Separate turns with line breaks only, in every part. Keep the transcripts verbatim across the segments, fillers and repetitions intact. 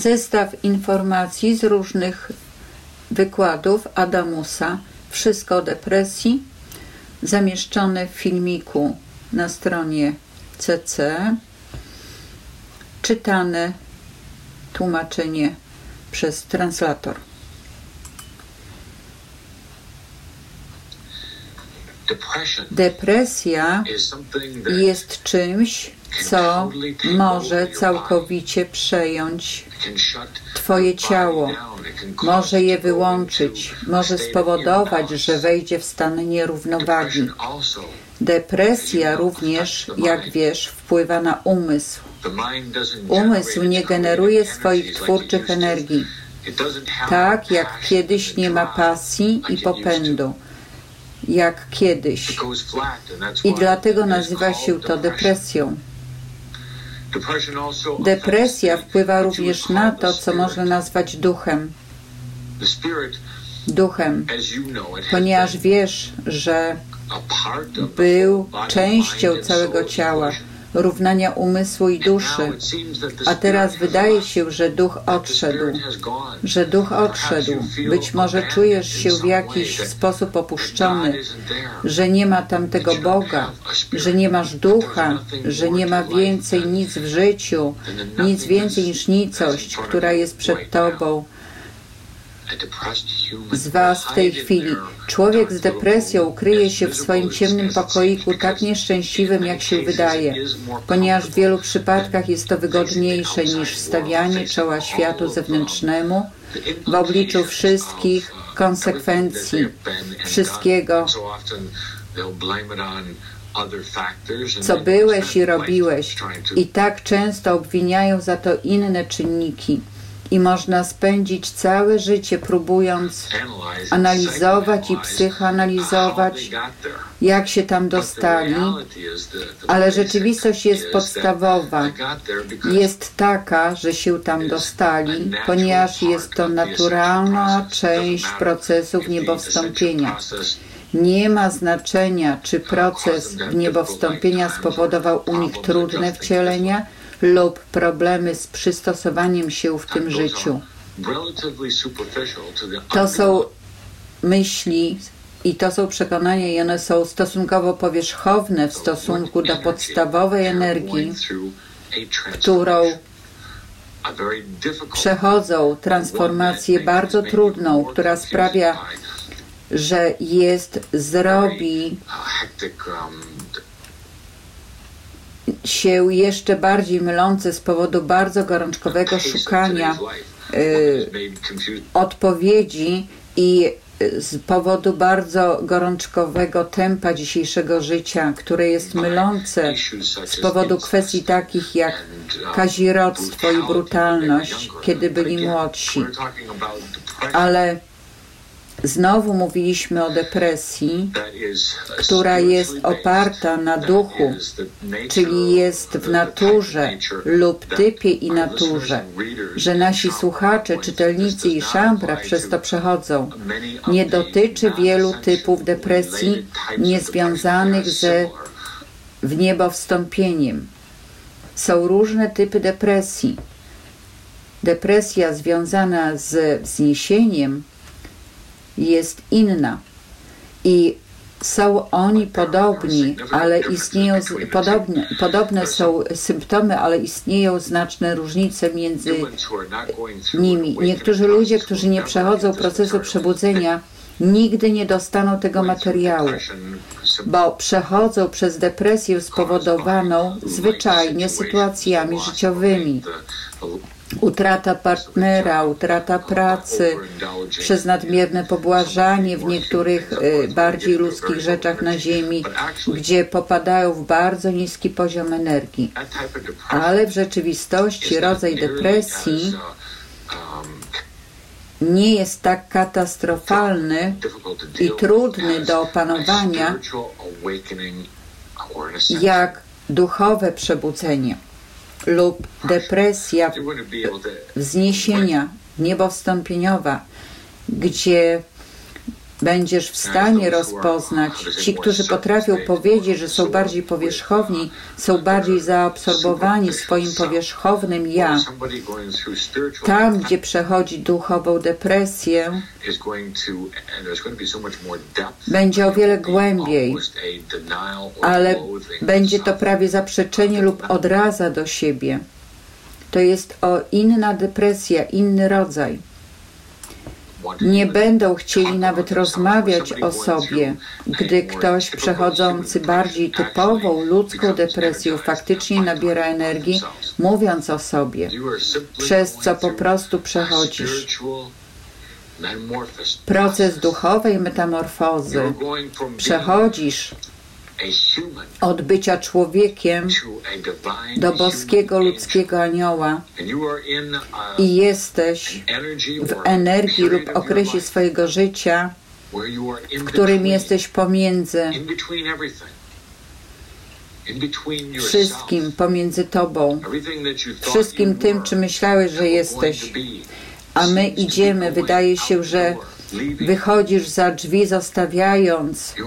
Zestaw informacji z różnych wykładów Adamusa, wszystko o depresji, zamieszczone w filmiku na stronie C C, czytane tłumaczenie przez translator. Depresja jest czymś, co może całkowicie przejąć Twoje ciało, może je wyłączyć, może spowodować, że wejdzie w stan nierównowagi. Depresja również, jak wiesz, wpływa na umysł. Umysł nie generuje swoich twórczych energii. Tak jak kiedyś nie ma pasji i popędu. Jak kiedyś. I dlatego nazywa się to depresją. Depresja wpływa również na to, co można nazwać duchem. Duchem, ponieważ wiesz, że był częścią całego ciała, równania umysłu i duszy, a teraz wydaje się, że duch odszedł, że duch odszedł. Być może czujesz się w jakiś sposób opuszczony, że nie ma tamtego Boga, że nie masz ducha, że nie ma więcej nic w życiu, nic więcej niż nicość, która jest przed tobą. Z was w tej chwili. Człowiek z depresją kryje się w swoim ciemnym pokoiku tak nieszczęśliwym, jak się wydaje, ponieważ w wielu przypadkach jest to wygodniejsze niż stawianie czoła światu zewnętrznemu w obliczu wszystkich konsekwencji, wszystkiego, co byłeś i robiłeś, i tak często obwiniają za to inne czynniki. I można spędzić całe życie próbując analizować i psychoanalizować, jak się tam dostali, ale rzeczywistość jest podstawowa. Jest taka, że się tam dostali, ponieważ jest to naturalna część procesu niebowstąpienia. Nie ma znaczenia, czy proces niebowstąpienia spowodował u nich trudne wcielenia lub problemy z przystosowaniem się w tym życiu. To są myśli i to są przekonania i one są stosunkowo powierzchowne w stosunku do podstawowej energii, którą przechodzą transformację bardzo trudną, która sprawia, że jest, zrobi się jeszcze bardziej mylące z powodu bardzo gorączkowego szukania y, odpowiedzi i z powodu bardzo gorączkowego tempa dzisiejszego życia, które jest mylące z powodu kwestii takich jak kazirodztwo i brutalność, kiedy byli młodsi. Ale znowu mówiliśmy o depresji, która jest oparta na duchu, czyli jest w naturze lub typie i naturze, że nasi słuchacze, czytelnicy i szambra przez to przechodzą. Nie dotyczy wielu typów depresji niezwiązanych ze wniebowstąpieniem. Są różne typy depresji. Depresja związana z wzniesieniem jest inna i są oni podobni, ale istnieją podobne, podobne są symptomy, ale istnieją znaczne różnice między nimi. Niektórzy ludzie, którzy nie przechodzą procesu przebudzenia, nigdy nie dostaną tego materiału, bo przechodzą przez depresję spowodowaną zwyczajnie sytuacjami życiowymi. Utrata partnera, utrata pracy, przez nadmierne pobłażanie w niektórych y, bardziej ludzkich rzeczach na ziemi, gdzie popadają w bardzo niski poziom energii. Ale w rzeczywistości rodzaj depresji nie jest tak katastrofalny i trudny do opanowania jak duchowe przebudzenie lub depresja wzniesienia niebowstąpieniowa, gdzie będziesz w stanie rozpoznać. Ci, którzy potrafią powiedzieć, że są bardziej powierzchowni, są bardziej zaabsorbowani swoim powierzchownym ja. Tam, gdzie przechodzi duchową depresję, będzie o wiele głębiej, ale będzie to prawie zaprzeczenie lub odraza do siebie. To jest o inna depresja, inny rodzaj. Nie będą chcieli nawet rozmawiać o sobie, gdy ktoś przechodzący bardziej typową ludzką depresją faktycznie nabiera energii, mówiąc o sobie, przez co po prostu przechodzisz. Proces duchowej metamorfozy. Przechodzisz od bycia człowiekiem do boskiego ludzkiego anioła i jesteś w energii lub okresie swojego życia, w którym jesteś pomiędzy wszystkim, pomiędzy Tobą, wszystkim tym, czym myślałeś, że jesteś. A my idziemy, wydaje się, że wychodzisz za drzwi, zostawiając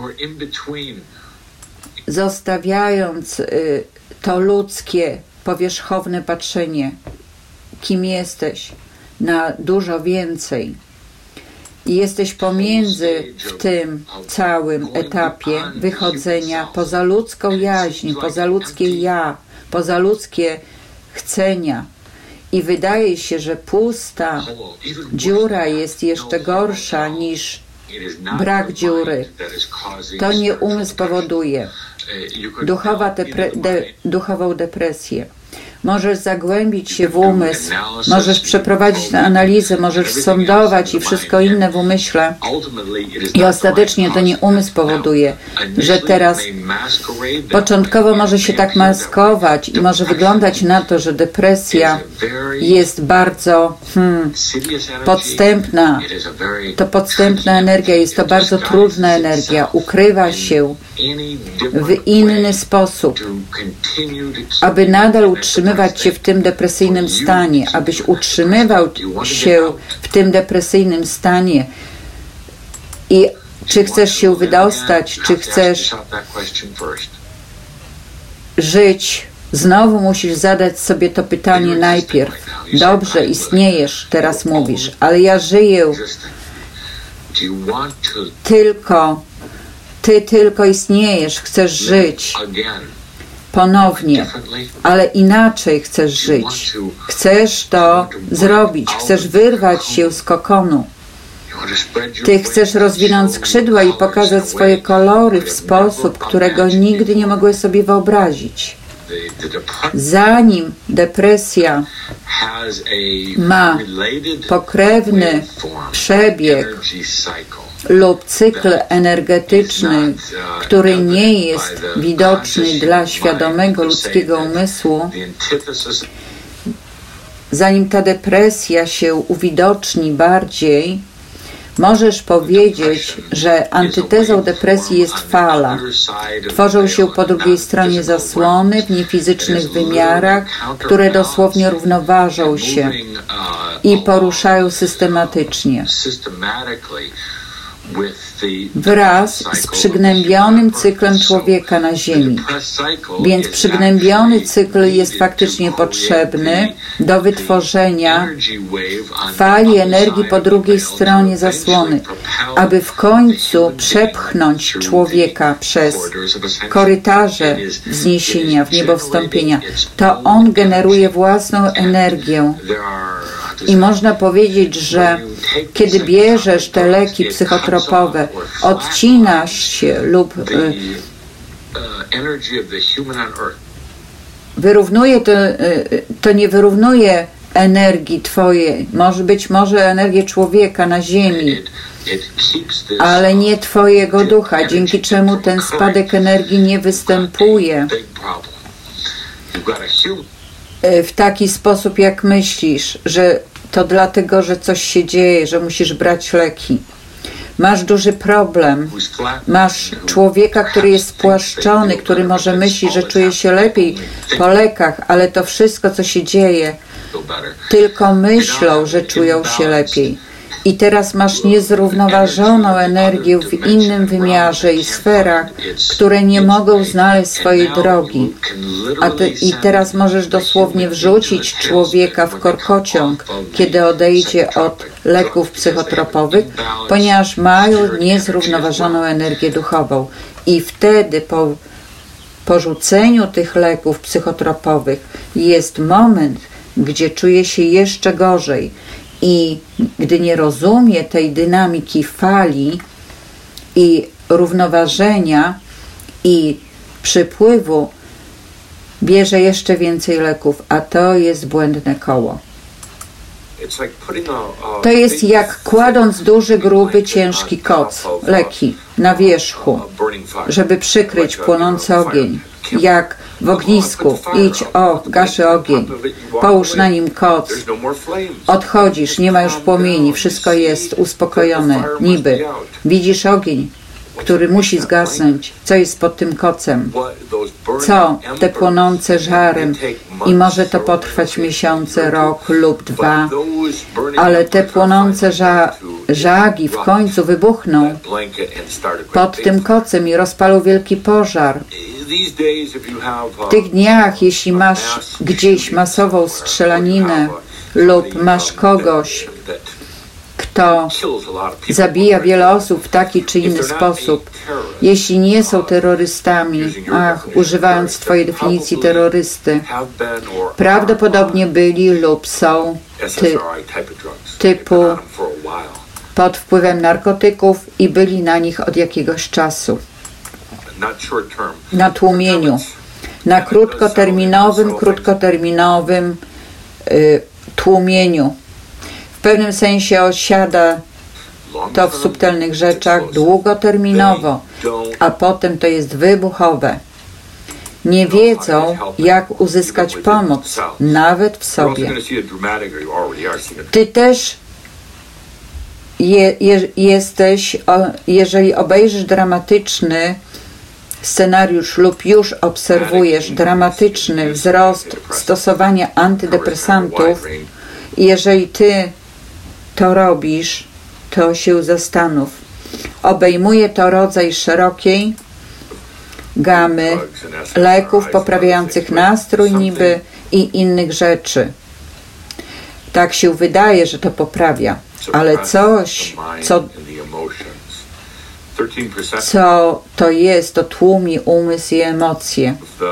zostawiając y, to ludzkie, powierzchowne patrzenie, kim jesteś, na dużo więcej. I jesteś pomiędzy w tym całym etapie wychodzenia poza ludzką jaźń, poza ludzkie ja, poza ludzkie chcenia. I wydaje się, że pusta dziura jest jeszcze gorsza niż brak dziury. To nie umysł powoduje duchowa depre, de, duchową depresję. Możesz zagłębić się w umysł, możesz przeprowadzić analizę, możesz sądować i wszystko inne w umyśle. I ostatecznie to nie umysł powoduje, że teraz początkowo może się tak maskować i może wyglądać na to, że depresja jest bardzo hmm, podstępna. To podstępna energia, jest to bardzo trudna energia. Ukrywa się w inny sposób, aby nadal utrzymywać się w tym depresyjnym stanie, abyś utrzymywał się w tym depresyjnym stanie. I czy chcesz się wydostać, czy chcesz żyć, znowu musisz zadać sobie to pytanie najpierw. Dobrze, istniejesz, teraz mówisz, ale ja żyję tylko, ty tylko istniejesz, chcesz żyć ponownie, ale inaczej chcesz żyć. Chcesz to zrobić, chcesz wyrwać się z kokonu. Ty chcesz rozwinąć skrzydła i pokazać swoje kolory w sposób, którego nigdy nie mogłeś sobie wyobrazić. Zanim depresja ma pokrewny przebieg lub cykl energetyczny, który nie jest widoczny dla świadomego ludzkiego umysłu, zanim ta depresja się uwidoczni bardziej, możesz powiedzieć, że antytezą depresji jest fala. Tworzą się po drugiej stronie zasłony w niefizycznych wymiarach, które dosłownie równoważą się i poruszają systematycznie. Wraz z przygnębionym cyklem człowieka na Ziemi. Więc przygnębiony cykl jest faktycznie potrzebny do wytworzenia fali energii po drugiej stronie zasłony, aby w końcu przepchnąć człowieka przez korytarze wzniesienia, w niebo wstąpienia. To on generuje własną energię. I można powiedzieć, że kiedy bierzesz te leki psychotropowe, odcinasz się lub y, wyrównuje to, y, to nie wyrównuje energii twojej, może być może energię człowieka na ziemi, ale nie twojego ducha, dzięki czemu ten spadek energii nie występuje w taki sposób, jak myślisz, że to dlatego, że coś się dzieje, że musisz brać leki. Masz duży problem. Masz człowieka, który jest spłaszczony, który może myśli, że czuje się lepiej po lekach, ale to wszystko, co się dzieje, tylko myślą, że czują się lepiej. I teraz masz niezrównoważoną energię w innym wymiarze i sferach, które nie mogą znaleźć swojej drogi. A ty, I teraz możesz dosłownie wrzucić człowieka w korkociąg, kiedy odejdzie od leków psychotropowych, ponieważ mają niezrównoważoną energię duchową. I wtedy po porzuceniu tych leków psychotropowych jest moment, gdzie czuje się jeszcze gorzej. I gdy nie rozumie tej dynamiki fali i równoważenia i przypływu, bierze jeszcze więcej leków, a to jest błędne koło. To jest jak kładąc duży, gruby, ciężki koc, leki, na wierzchu, żeby przykryć płonący ogień. Jak w ognisku, idź, o, gaszy ogień, połóż na nim koc, odchodzisz, nie ma już płomieni, wszystko jest uspokojone, niby. Widzisz ogień, który musi zgasnąć, co jest pod tym kocem, co te płonące żarem i może to potrwać miesiące, rok lub dwa, ale te płonące ża żagi w końcu wybuchną pod tym kocem i rozpalą wielki pożar. W tych dniach, jeśli masz gdzieś masową strzelaninę lub masz kogoś, kto zabija wiele osób w taki czy inny sposób, jeśli nie są terrorystami, ach, używając twojej definicji terrorysty, prawdopodobnie byli lub są ty, typu pod wpływem narkotyków i byli na nich od jakiegoś czasu. Na tłumieniu, na krótkoterminowym, krótkoterminowym y, tłumieniu. W pewnym sensie osiada to w subtelnych rzeczach długoterminowo, a potem to jest wybuchowe. Nie wiedzą, jak uzyskać pomoc, nawet w sobie. Ty też je, je, jesteś, o, jeżeli obejrzysz dramatyczny scenariusz lub już obserwujesz dramatyczny wzrost stosowania antydepresantów, i jeżeli ty to robisz, to się zastanów. Obejmuje to rodzaj szerokiej gamy leków poprawiających nastrój niby i innych rzeczy. Tak się wydaje, że to poprawia, ale coś, co, co to jest, to tłumi umysł i emocje.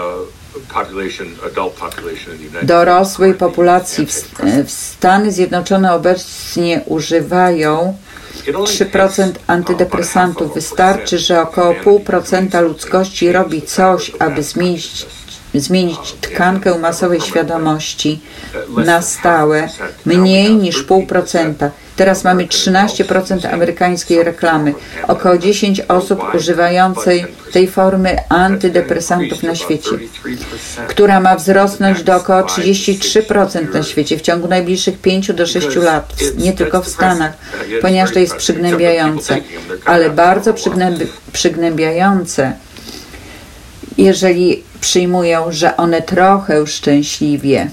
Dorosłej populacji w, w Stany Zjednoczone obecnie używają trzy procent antydepresantów. Wystarczy, że około pół procenta ludzkości robi coś, aby zmienić, zmienić tkankę masowej świadomości na stałe, mniej niż pół procenta. Teraz mamy trzynaście procent amerykańskiej reklamy, około dziesięć osób używającej tej formy antydepresantów na świecie, która ma wzrosnąć do około trzydzieści trzy procent na świecie w ciągu najbliższych pięciu do sześciu lat, nie tylko w Stanach, ponieważ to jest przygnębiające, ale bardzo przygnębi przygnębiające, jeżeli przyjmują, że one trochę szczęśliwie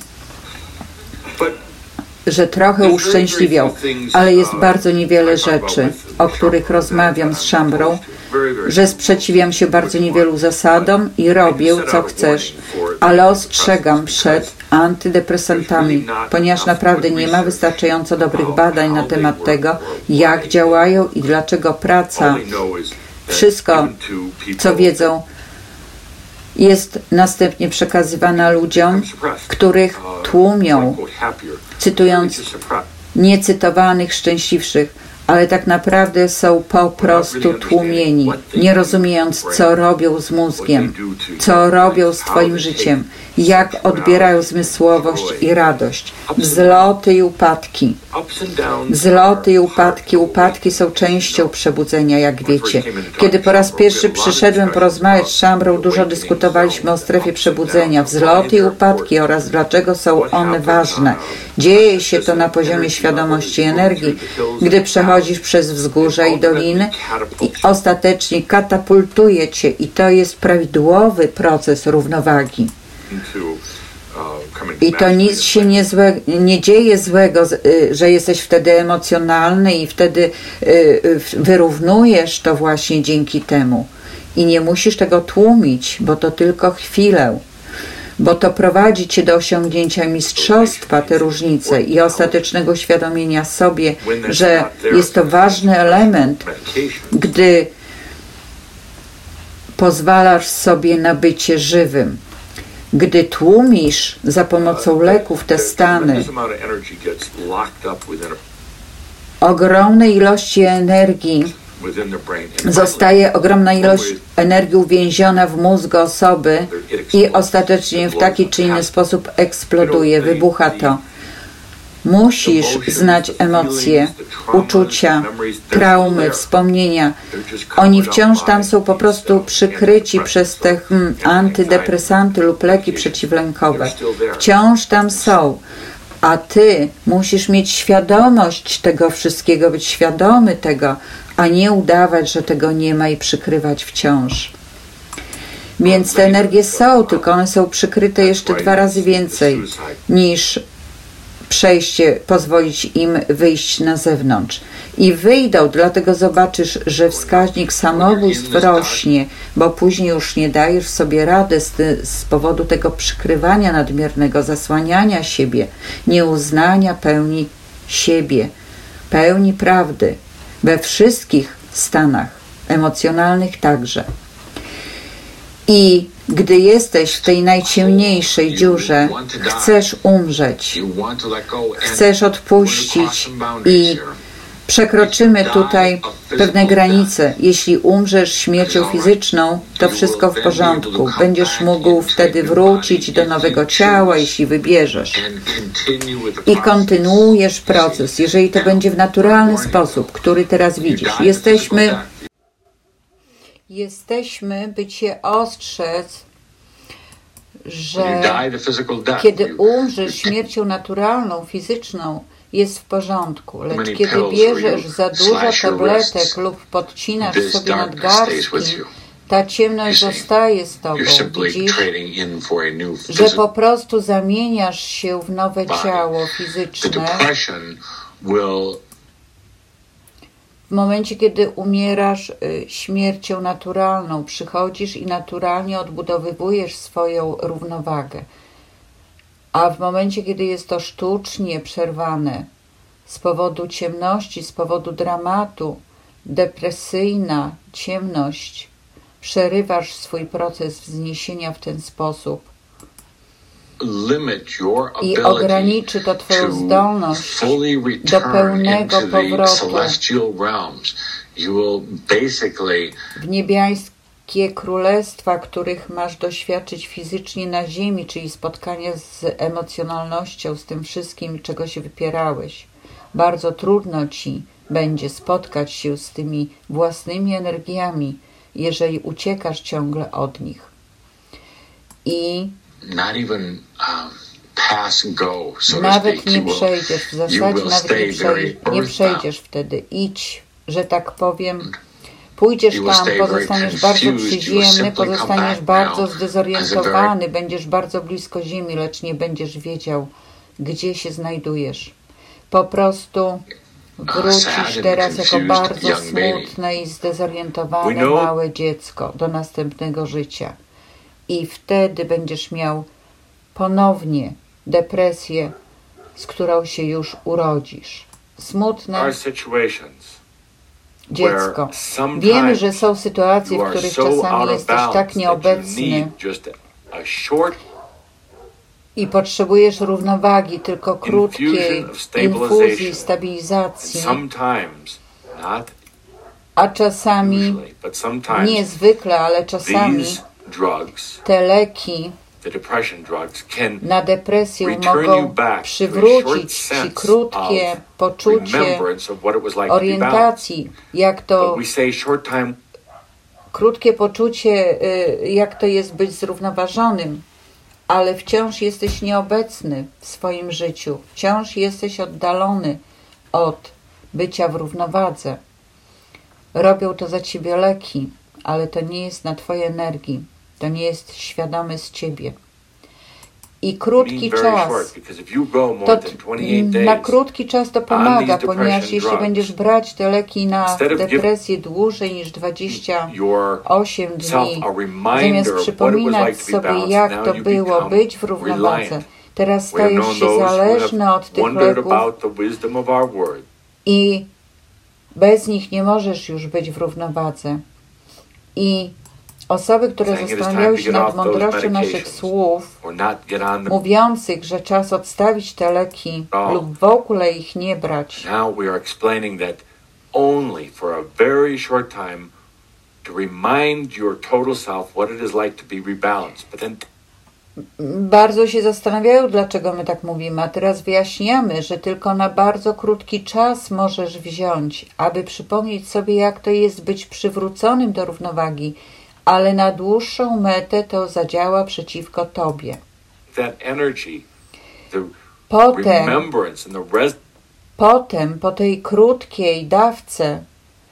że trochę uszczęśliwią, ale jest bardzo niewiele rzeczy, o których rozmawiam z Szambrą, że sprzeciwiam się bardzo niewielu zasadom i robię, co chcesz, ale ostrzegam przed antydepresantami, ponieważ naprawdę nie ma wystarczająco dobrych badań na temat tego, jak działają i dlaczego praca, wszystko, co wiedzą, jest następnie przekazywana ludziom, których tłumią, cytując niecytowanych szczęśliwszych, ale tak naprawdę są po prostu tłumieni, nie rozumiejąc, co robią z mózgiem, co robią z twoim życiem, jak odbierają zmysłowość i radość. Wzloty i upadki. Wzloty i upadki. Upadki są częścią przebudzenia, jak wiecie. Kiedy po raz pierwszy przyszedłem porozmawiać z Szambrą, dużo dyskutowaliśmy o strefie przebudzenia, wzloty i upadki oraz dlaczego są one ważne. Dzieje się to na poziomie świadomości i energii, gdy przechodzisz przez wzgórza i doliny i ostatecznie katapultuje cię i to jest prawidłowy proces równowagi. I to nic się nie, złe, nie dzieje złego, że jesteś wtedy emocjonalny i wtedy wyrównujesz to właśnie dzięki temu. I nie musisz tego tłumić, bo to tylko chwilę. Bo to prowadzi cię do osiągnięcia mistrzostwa, te różnice i ostatecznego uświadomienia sobie, że jest to ważny element, gdy pozwalasz sobie na bycie żywym. Gdy tłumisz za pomocą leków te stany, ogromne ilości energii zostaje ogromna ilość energii uwięziona w mózgu osoby i ostatecznie w taki czy inny sposób eksploduje, wybucha to. Musisz znać emocje, uczucia, traumy, wspomnienia. Oni wciąż tam są po prostu przykryci przez te hmm, antydepresanty lub leki przeciwlękowe. Wciąż tam są. A ty musisz mieć świadomość tego wszystkiego, być świadomy tego, a nie udawać, że tego nie ma i przykrywać wciąż. Więc te energie są, tylko one są przykryte jeszcze dwa razy więcej niż przejście, pozwolić im wyjść na zewnątrz. I wyjdą, dlatego zobaczysz, że wskaźnik samobójstw rośnie, bo później już nie dajesz sobie rady z, z powodu tego przykrywania nadmiernego, zasłaniania siebie, nieuznania pełni siebie, pełni prawdy, we wszystkich stanach emocjonalnych także. I gdy jesteś w tej najciemniejszej dziurze, chcesz umrzeć, chcesz odpuścić i przekroczymy tutaj pewne granice. Jeśli umrzesz śmiercią fizyczną, to wszystko w porządku. Będziesz mógł wtedy wrócić do nowego ciała, jeśli wybierzesz. I kontynuujesz proces, jeżeli to będzie w naturalny sposób, który teraz widzisz. Jesteśmy... Jesteśmy, by Cię ostrzec, że kiedy umrzesz śmiercią naturalną, fizyczną, jest w porządku, lecz kiedy bierzesz za dużo tabletek lub podcinasz sobie nadgarstki, ta ciemność zostaje z Tobą. Widzisz, że po prostu zamieniasz się w nowe ciało fizyczne. W momencie, kiedy umierasz y, śmiercią naturalną, przychodzisz i naturalnie odbudowywujesz swoją równowagę. A w momencie, kiedy jest to sztucznie przerwane z powodu ciemności, z powodu dramatu, depresyjna ciemność, przerywasz swój proces wzniesienia w ten sposób. I ograniczy to Twoją zdolność do pełnego powrotu w niebiańskie królestwa, których masz doświadczyć fizycznie na ziemi, czyli spotkania z emocjonalnością, z tym wszystkim, czego się wypierałeś. Bardzo trudno Ci będzie spotkać się z tymi własnymi energiami, jeżeli uciekasz ciągle od nich. I
Not even, um, pass go, so
nawet nie przejdziesz, w zasadzie nawet nie, przej nie przejdziesz wtedy. Idź, że tak powiem, pójdziesz tam, pozostaniesz bardzo przyziemny, pozostaniesz bardzo zdezorientowany, będziesz bardzo blisko ziemi, lecz nie będziesz wiedział, gdzie się znajdujesz. Po prostu wrócisz teraz jako bardzo smutne i zdezorientowane małe dziecko do następnego życia. I wtedy będziesz miał ponownie depresję, z którą się już urodzisz. Smutne dziecko. Wiemy, że są sytuacje, w których czasami jesteś tak nieobecny i potrzebujesz równowagi, tylko krótkiej infuzji, stabilizacji. A czasami, niezwykle, ale czasami te leki na depresję mogą przywrócić Ci krótkie poczucie orientacji, jak to krótkie poczucie, jak to jest być zrównoważonym, ale wciąż jesteś nieobecny w swoim życiu, wciąż jesteś oddalony od bycia w równowadze. Robią to za Ciebie leki, ale to nie jest na Twojej energii. To nie jest świadome z Ciebie. I krótki czas, to na krótki czas to pomaga, ponieważ jeśli będziesz brać te leki na depresję dłużej niż dwadzieścia osiem dni, zamiast przypominać sobie, jak to było być w równowadze, teraz stajesz się zależny od tych leków i bez nich nie możesz już być w równowadze. I osoby, które zastanawiały się nad mądrością naszych słów, mówiących, że czas odstawić te leki lub w ogóle ich nie brać,
now we are explaining that only for a very short time to remind your total self what it is like to be rebalanced. But then
bardzo się zastanawiają, dlaczego my tak mówimy, a teraz wyjaśniamy, że tylko na bardzo krótki czas możesz wziąć, aby przypomnieć sobie, jak to jest być przywróconym do równowagi, ale na dłuższą metę to zadziała przeciwko tobie.
that energy, the
Potem,
remembrance and the res-
potem, po tej krótkiej dawce,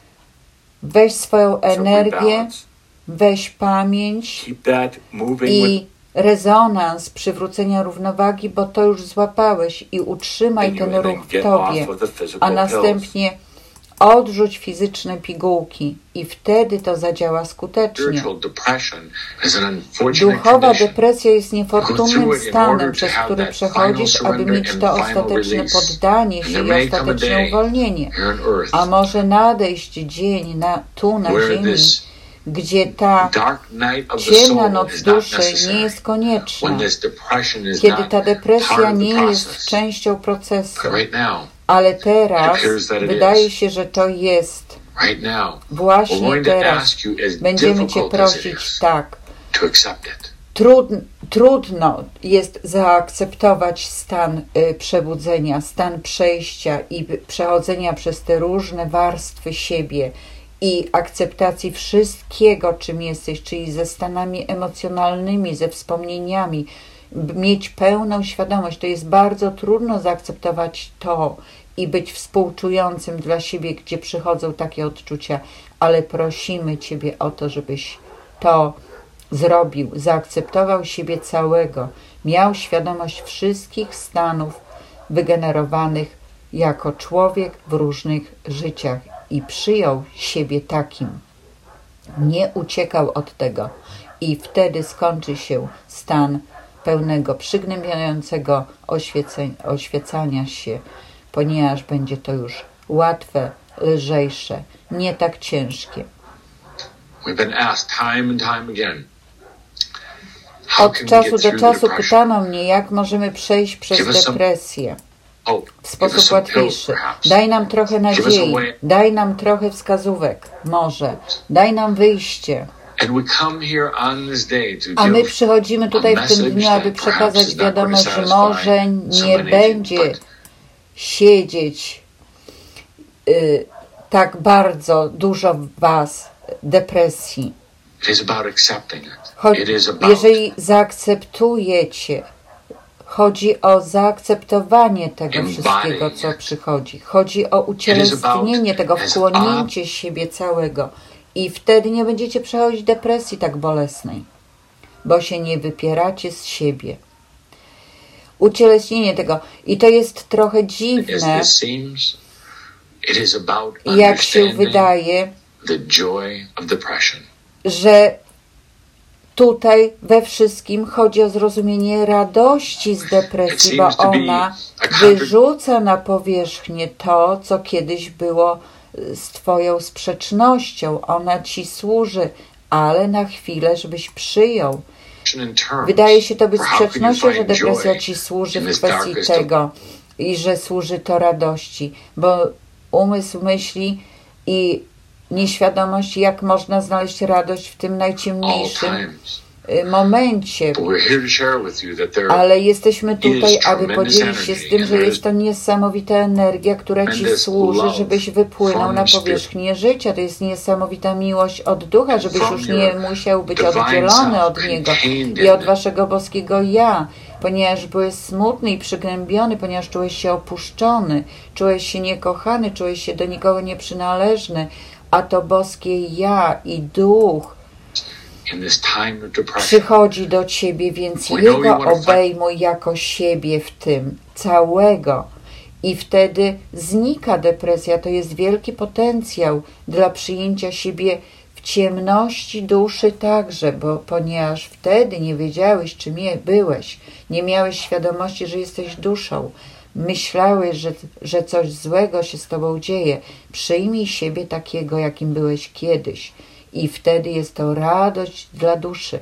weź swoją
of
energię,
rebalance,
weź pamięć
keep that moving with
i rezonans przywrócenia równowagi, bo to już złapałeś i utrzymaj
and you,
ten
and
ruch
then
w
get
tobie,
off of the physical
a
pills.
następnie odrzuć fizyczne pigułki i wtedy to zadziała skutecznie.
Spiritual depression is an unfortunate
Duchowa
condition.
depresja jest
Go
niefortunnym
through it in
stanem,
order to
przez
have
który
that
przechodzisz,
final
aby mieć
surrender
to
and final
ostateczne
release.
poddanie
And
się
there
i
may come a
ostateczne
day
uwolnienie.
here on earth
A może nadejść dzień na, tu na
where
ziemi,
this
gdzie ta
dark night of the
ciemna
soul
noc
is not
duszy
necessary.
nie jest konieczna,
When this depression is
kiedy
not
ta depresja
part of the
nie jest
process.
częścią procesu.
But right now,
Ale teraz
appears that it
wydaje
is.
się, że to jest.
right now, we're
Właśnie
going to
teraz
ask you as
będziemy Cię
difficult as it
prosić
is
tak.
to accept it.
Trudno, trudno jest zaakceptować stan y, przebudzenia, stan przejścia i przechodzenia przez te różne warstwy siebie i akceptacji wszystkiego, czym jesteś, czyli ze stanami emocjonalnymi, ze wspomnieniami, b- mieć pełną świadomość. To jest bardzo trudno zaakceptować to i być współczującym dla siebie, gdzie przychodzą takie odczucia, ale prosimy Ciebie o to, żebyś to zrobił, zaakceptował siebie całego, miał świadomość wszystkich stanów wygenerowanych jako człowiek w różnych życiach i przyjął siebie takim. Nie uciekał od tego i wtedy skończy się stan pełnego przygnębiającego oświeceń, oświecania się, ponieważ będzie to już łatwe, lżejsze, nie tak ciężkie.
We've been asked time and time again, how
Od
can we
czasu
get
do
through the
czasu
depression?
pytano mnie, jak możemy przejść przez
Give us some
depresję
hope.
w
Give us
sposób
some pills,
łatwiejszy.
perhaps.
Daj nam trochę
Give us a
nadziei,
way.
daj nam trochę wskazówek, może. Daj nam wyjście.
And we come here on this day to
A my
give
przychodzimy tutaj w tym dniu, aby przekazać wiadomość, że może nie będzie siedzieć y, tak bardzo dużo w was depresji.
It is about accepting it.
Choć,
It is about
jeżeli zaakceptujecie, chodzi o zaakceptowanie tego
Embodying
wszystkiego, co
it.
przychodzi. Chodzi o ucieleśnienie tego,
as
wchłonięcie siebie całego. I wtedy nie będziecie przechodzić depresji tak bolesnej, bo się nie wypieracie z siebie. Ucieleśnienie tego. I to jest trochę
as
dziwne,
this seems, it is about
jak się
understanding
wydaje,
the joy of depression.
że tutaj we wszystkim chodzi o zrozumienie radości z depresji, bo ona wyrzuca na powierzchnię to, co kiedyś było z twoją sprzecznością. Ona ci służy, ale na chwilę, żebyś przyjął.
In terms
Wydaje się to być
for how can you
sprzecznością, że
find
depresja
joy
ci służy
in
w
this
kwestii
darkest of-
tego i że służy to radości, bo umysł myśli i nieświadomość, jak można znaleźć radość w tym
all
najciemniejszym
times.
y, momencie.
But we're here to share with you that there
Ale jesteśmy tutaj,
is
aby
tremendous
podzielić się z
energy
tym,
and
że
there
jest
is
to niesamowita energia, która ci
tremendous
służy,
love
żebyś wypłynął
from
na
spirit.
powierzchnię życia. To jest niesamowita miłość od ducha, żebyś
From
już nie
your
musiał być
divine
oddzielony
self,
od niego
contained
i od
in
waszego boskiego ja, ponieważ byłeś smutny i przygnębiony, ponieważ czułeś się opuszczony, czułeś się niekochany, czułeś się do nikogo nieprzynależny, a to boskie ja i duch przychodzi do Ciebie, więc Jego obejmuj jako siebie w tym, całego. I wtedy znika depresja. To jest wielki potencjał dla przyjęcia siebie w ciemności duszy także, bo ponieważ wtedy nie wiedziałeś, czym byłeś, nie miałeś świadomości, że jesteś duszą, myślałeś, że, że coś złego się z Tobą dzieje. Przyjmij siebie takiego, jakim byłeś kiedyś. I wtedy jest to radość dla duszy.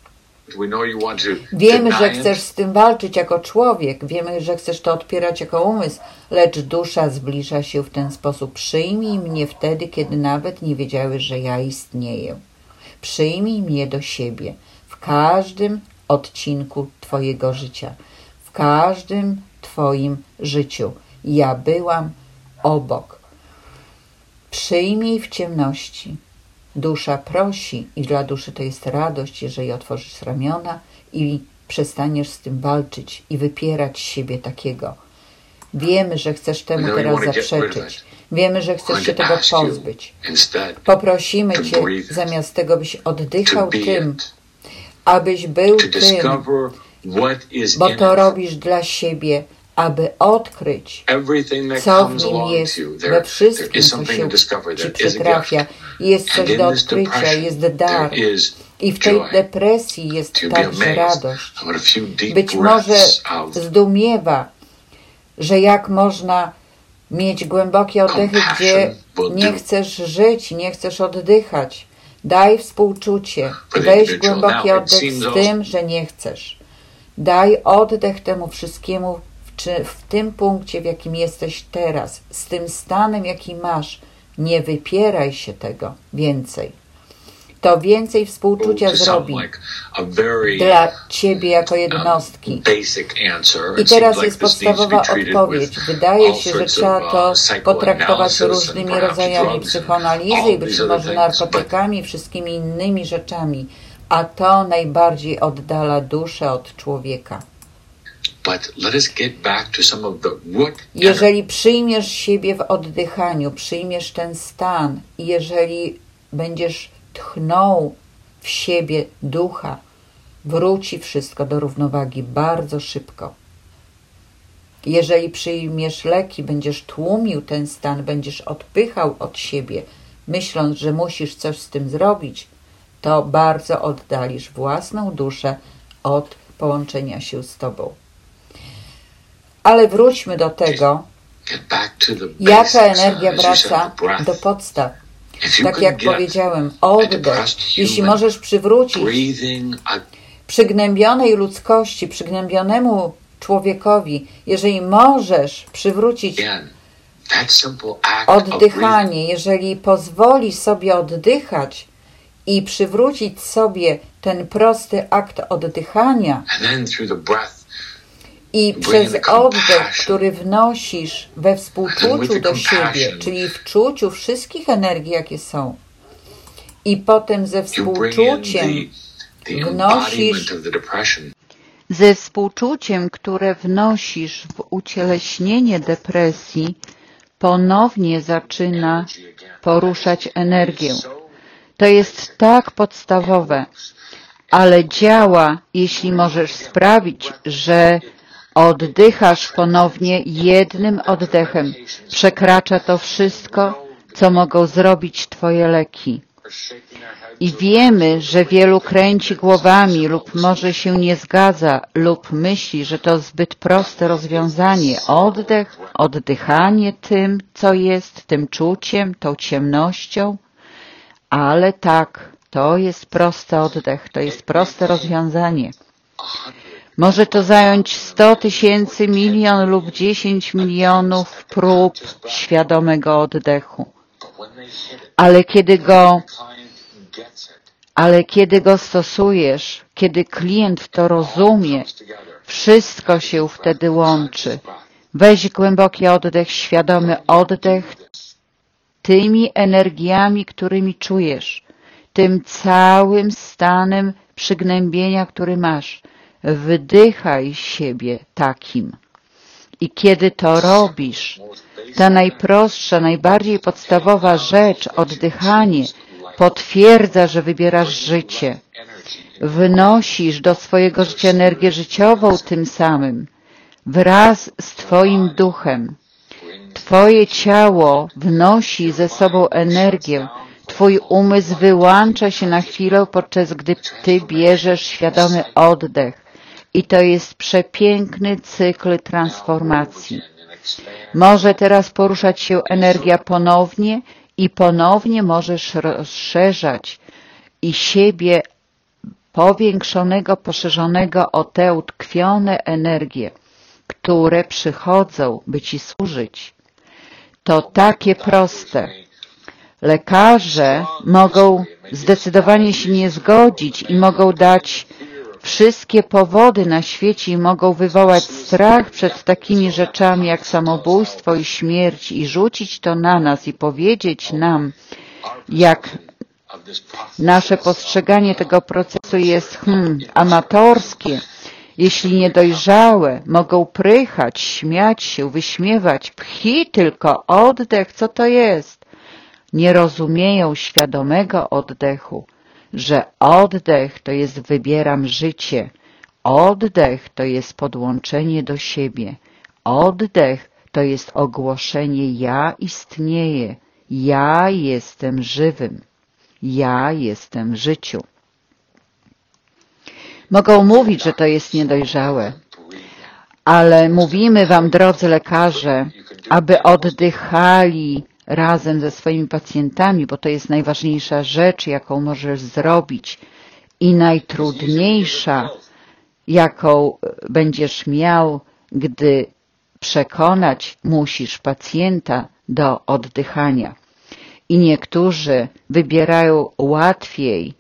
Wiemy, że chcesz z tym walczyć jako człowiek, wiemy, że chcesz to odpierać jako umysł, lecz dusza zbliża się w ten sposób. Przyjmij mnie wtedy, kiedy nawet nie wiedziałeś, że ja istnieję. Przyjmij mnie do siebie w każdym odcinku Twojego życia, w każdym Twoim życiu. Ja byłam obok. Przyjmij w ciemności. Dusza prosi i dla duszy to jest radość, jeżeli otworzysz ramiona i przestaniesz z tym walczyć i wypierać siebie takiego. Wiemy, że chcesz temu teraz zaprzeczyć. Wiemy, że chcesz się tego pozbyć. Poprosimy Cię zamiast tego, byś oddychał tym, abyś był tym, bo to robisz dla siebie, aby odkryć, co w nim jest, we wszystkim, co się Ci przytrafia. Jest coś do odkrycia, jest dar. I w tej depresji jest także radość. Być może zdumiewa, że jak można mieć głębokie oddechy, gdzie nie chcesz żyć, nie chcesz oddychać. Daj współczucie, weź głęboki oddech z tym, że nie chcesz. Daj oddech temu wszystkiemu, czy w tym punkcie, w jakim jesteś teraz, z tym stanem, jaki masz, nie wypieraj się tego więcej. To więcej współczucia zrobi dla Ciebie jako jednostki. I teraz jest podstawowa odpowiedź. Wydaje się, że trzeba to potraktować różnymi rodzajami psychoanalizy i być może narkotykami, wszystkimi innymi rzeczami, a to najbardziej oddala duszę od człowieka. Jeżeli przyjmiesz siebie w oddychaniu, przyjmiesz ten stan i jeżeli będziesz tchnął w siebie ducha, wróci wszystko do równowagi bardzo szybko. Jeżeli przyjmiesz leki, będziesz tłumił ten stan, będziesz odpychał od siebie, myśląc, że musisz coś z tym zrobić, to bardzo oddalisz własną duszę od połączenia się z Tobą. Ale wróćmy do tego, jaka energia wraca do podstaw. Tak jak powiedziałem, oddech. Jeśli możesz przywrócić przygnębionej ludzkości, przygnębionemu człowiekowi, jeżeli możesz przywrócić oddychanie, jeżeli pozwolisz sobie oddychać i przywrócić sobie ten prosty akt oddychania, i przez oddech, który wnosisz we współczuciu do siebie, czyli w czuciu wszystkich energii, jakie są, i potem ze współczuciem wnosisz, ze współczuciem, które wnosisz w ucieleśnienie depresji, ponownie zaczyna poruszać energię. To jest tak podstawowe, ale działa, jeśli możesz sprawić, że oddychasz ponownie jednym oddechem. Przekracza to wszystko, co mogą zrobić Twoje leki. I wiemy, że wielu kręci głowami lub może się nie zgadza lub myśli, że to zbyt proste rozwiązanie. Oddech, oddychanie tym, co jest, tym czuciem, tą ciemnością. Ale tak, to jest prosty oddech, to jest proste rozwiązanie. Może to zająć sto tysięcy, milion lub dziesięć milionów prób świadomego oddechu. Ale kiedy go, ale kiedy go stosujesz, kiedy klient to rozumie, wszystko się wtedy łączy. Weź głęboki oddech, świadomy oddech tymi energiami, którymi czujesz, tym całym stanem przygnębienia, który masz. Wdychaj siebie takim. I kiedy to robisz, ta najprostsza, najbardziej podstawowa rzecz, oddychanie, potwierdza, że wybierasz życie. Wnosisz do swojego życia energię życiową tym samym, wraz z Twoim duchem. Twoje ciało wnosi ze sobą energię. Twój umysł wyłącza się na chwilę, podczas gdy Ty bierzesz świadomy oddech. I to jest przepiękny cykl transformacji. Może teraz poruszać się energia ponownie i ponownie możesz rozszerzać i siebie powiększonego, poszerzonego o te utkwione energie, które przychodzą, by Ci służyć. To takie proste. Lekarze mogą zdecydowanie się nie zgodzić i mogą dać wszystkie powody na świecie i mogą wywołać strach przed takimi rzeczami jak samobójstwo i śmierć i rzucić to na nas i powiedzieć nam, jak nasze postrzeganie tego procesu jest hmm, amatorskie. Jeśli niedojrzałe, mogą prychać, śmiać się, wyśmiewać. Pchi tylko oddech, co to jest? Nie rozumieją świadomego oddechu, że oddech to jest wybieram życie. Oddech to jest podłączenie do siebie. Oddech to jest ogłoszenie ja istnieję. Ja jestem żywym. Ja jestem w życiu. Mogą mówić, że to jest niedojrzałe, ale mówimy wam, drodzy lekarze, aby oddychali razem ze swoimi pacjentami, bo to jest najważniejsza rzecz, jaką możesz zrobić i najtrudniejsza, jaką będziesz miał, gdy przekonać musisz pacjenta do oddychania. I niektórzy wybierają łatwiej,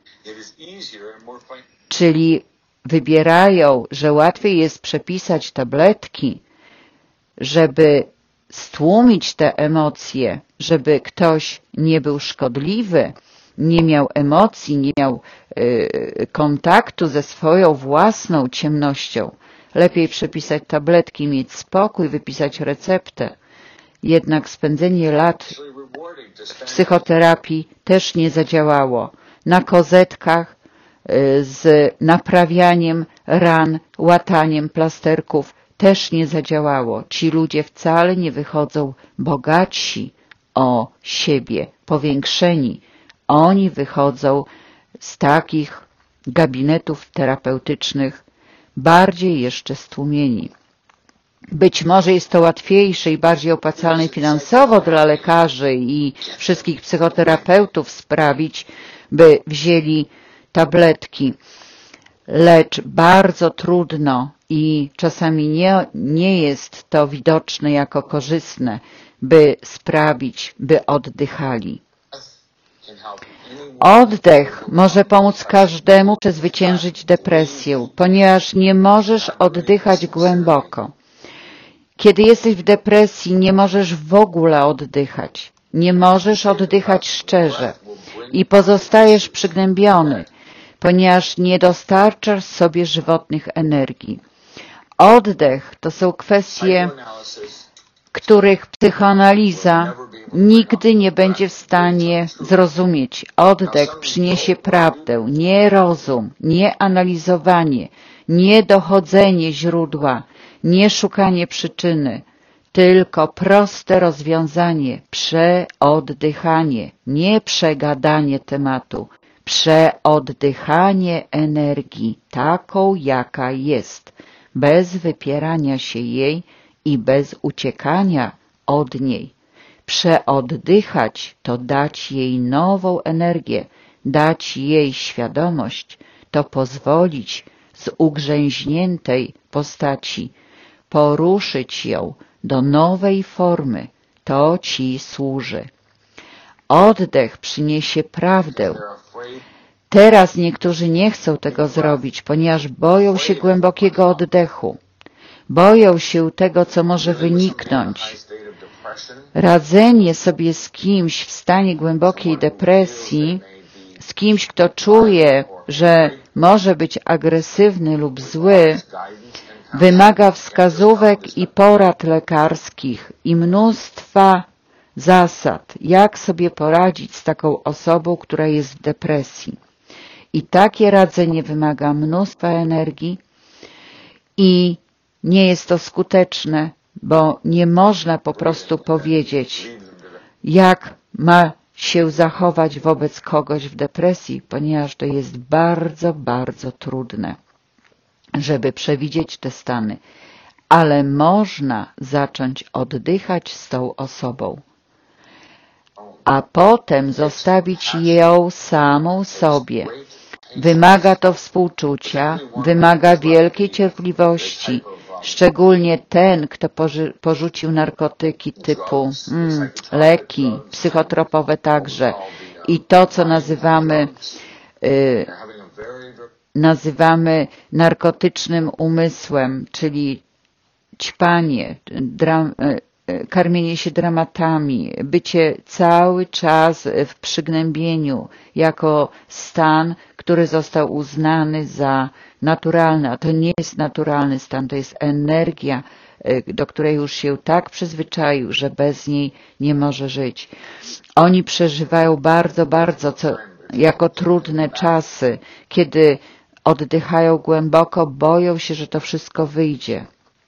czyli wybierają, że łatwiej jest przepisać tabletki, żeby stłumić te emocje, żeby ktoś nie był szkodliwy, nie miał emocji, nie miał y, kontaktu ze swoją własną ciemnością. Lepiej przepisać tabletki, mieć spokój, wypisać receptę. Jednak spędzenie lat w psychoterapii też nie zadziałało. Na kozetkach y, z naprawianiem ran, łataniem plasterków też nie zadziałało. Ci ludzie wcale nie wychodzą bogatsi o siebie, powiększeni. Oni wychodzą z takich gabinetów terapeutycznych bardziej jeszcze stłumieni. Być może jest to łatwiejsze i bardziej opłacalne finansowo dla lekarzy i wszystkich psychoterapeutów sprawić, by wzięli tabletki, lecz bardzo trudno i czasami nie, nie jest to widoczne jako korzystne, by sprawić, by oddychali. Oddech może pomóc każdemu przezwyciężyć depresję, ponieważ nie możesz oddychać głęboko. Kiedy jesteś w depresji, nie możesz w ogóle oddychać. Nie możesz oddychać szczerze i pozostajesz przygnębiony, ponieważ nie dostarczasz sobie żywotnych energii. Oddech to są kwestie, których psychoanaliza nigdy nie będzie w stanie zrozumieć. Oddech przyniesie prawdę, nie rozum, nie analizowanie, nie dochodzenie źródła, nie szukanie przyczyny, tylko proste rozwiązanie, przeoddychanie, nie przegadanie tematu, przeoddychanie energii, taką jaka jest, bez wypierania się jej i bez uciekania od niej. Przeoddychać to dać jej nową energię, dać jej świadomość, to pozwolić z ugrzęźniętej postaci poruszyć ją do nowej formy. To Ci służy. Oddech przyniesie prawdę. Teraz niektórzy nie chcą tego zrobić, ponieważ boją się głębokiego oddechu. Boją się tego, co może wyniknąć. Radzenie sobie z kimś w stanie głębokiej depresji, z kimś, kto czuje, że może być agresywny lub zły, wymaga wskazówek i porad lekarskich i mnóstwa zasad, jak sobie poradzić z taką osobą, która jest w depresji. I takie radzenie wymaga mnóstwa energii i nie jest to skuteczne, bo nie można po prostu powiedzieć, jak ma się zachować wobec kogoś w depresji, ponieważ to jest bardzo, bardzo trudne, żeby przewidzieć te stany. Ale można zacząć oddychać z tą osobą, a potem zostawić ją samą sobie. Wymaga to współczucia, wymaga wielkiej cierpliwości, szczególnie ten, kto porzucił narkotyki typu mm, leki, psychotropowe także i to, co nazywamy, y, nazywamy narkotycznym umysłem, czyli ćpanie, dram, karmienie się dramatami, bycie cały czas w przygnębieniu jako stan, który został uznany za naturalny, a to nie jest naturalny stan, to jest energia, do której już się tak przyzwyczaił, że bez niej nie może żyć. Oni przeżywają bardzo, bardzo co, jako trudne czasy, kiedy oddychają głęboko, boją się, że to wszystko wyjdzie.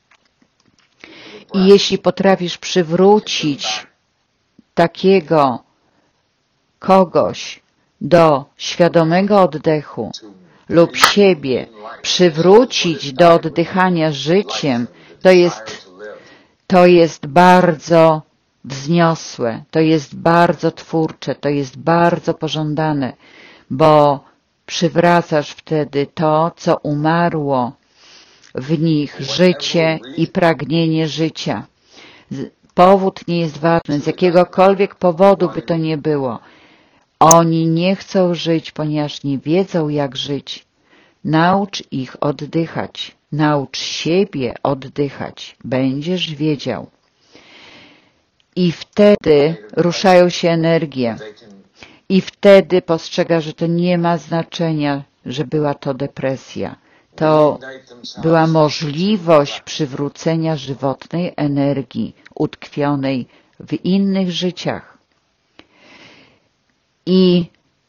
I jeśli potrafisz przywrócić takiego kogoś do świadomego oddechu lub siebie, przywrócić do oddychania życiem, to jest, to jest bardzo wzniosłe, to jest bardzo twórcze, to jest bardzo pożądane, bo przywracasz wtedy to, co umarło w nich, życie i pragnienie życia. Powód nie jest ważny, z jakiegokolwiek powodu by to nie było. Oni nie chcą żyć, ponieważ nie wiedzą, jak żyć. Naucz ich oddychać, naucz siebie oddychać, będziesz wiedział. I wtedy ruszają się energie. I wtedy postrzega, że to nie ma znaczenia, że była to depresja. To była możliwość przywrócenia żywotnej energii utkwionej w innych życiach. I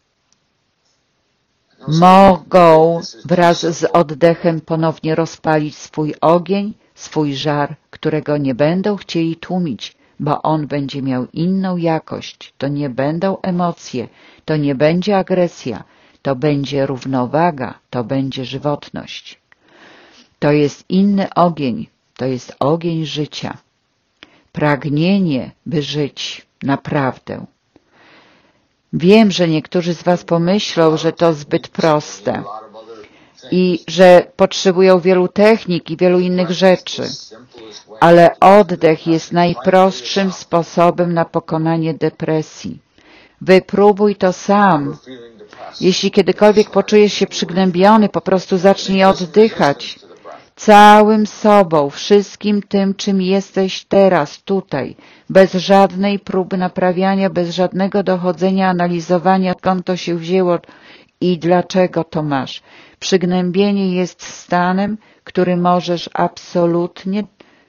mogą wraz z oddechem ponownie rozpalić swój ogień, swój żar, którego nie będą chcieli tłumić, bo on będzie miał inną jakość. To nie będą emocje, to nie będzie agresja, to będzie równowaga, to będzie żywotność. To jest inny ogień, to jest ogień życia. Pragnienie, by żyć naprawdę. Wiem, że niektórzy z Was pomyślą, że to zbyt proste i że potrzebują wielu technik i wielu innych rzeczy, ale oddech jest najprostszym sposobem na pokonanie depresji. Wypróbuj to sam. Jeśli kiedykolwiek poczujesz się przygnębiony, po prostu zacznij oddychać całym sobą, wszystkim tym, czym jesteś teraz, tutaj, bez żadnej próby naprawiania, bez żadnego dochodzenia, analizowania, skąd to się wzięło i dlaczego to masz. Przygnębienie jest stanem, który możesz absolutnie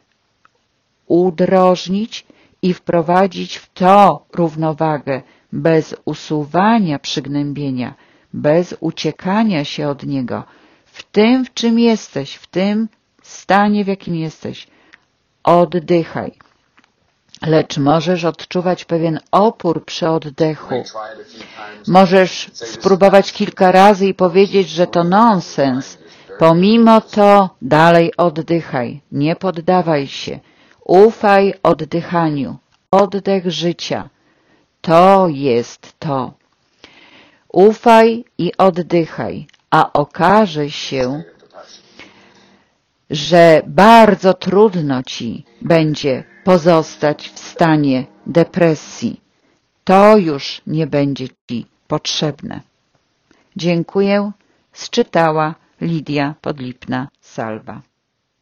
udrożnić i wprowadzić w to równowagę, bez usuwania przygnębienia, bez uciekania się od niego. W tym, w czym jesteś, w tym stanie, w jakim jesteś, oddychaj. Lecz możesz odczuwać pewien opór przy oddechu. Możesz spróbować kilka razy i powiedzieć, że to nonsens. Pomimo to dalej oddychaj. Nie poddawaj się. Ufaj oddychaniu. Oddech życia. To jest to. Ufaj i oddychaj, a okaże się, że bardzo trudno Ci będzie pozostać w stanie depresji. To już nie będzie Ci potrzebne. Dziękuję. Zczytała Lidia Podlipna-Salwa.